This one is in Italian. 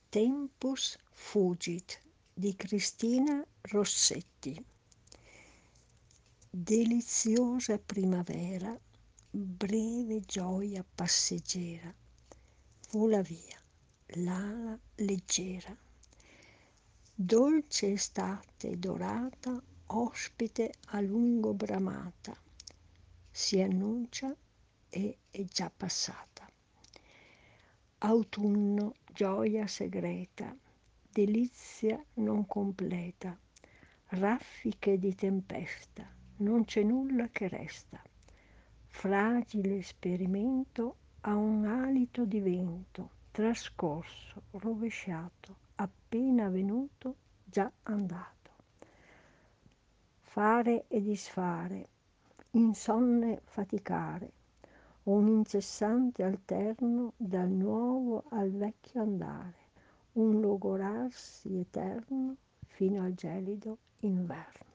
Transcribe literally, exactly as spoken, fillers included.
Tempus fugit di Cristina Rossetti. Deliziosa primavera, breve gioia passeggera, vola via l'ala leggera. Dolce estate dorata, ospite a lungo bramata, si annuncia e è già passata. Autunno, gioia segreta, delizia non completa, raffiche di tempesta, non c'è nulla che resta. Fragile esperimento ha un alito di vento, trascorso, rovesciato, appena venuto, già andato. Fare e disfare, insonne faticare, un incessante alterno dal nuovo al vecchio andare, un logorarsi eterno fino al gelido inverno.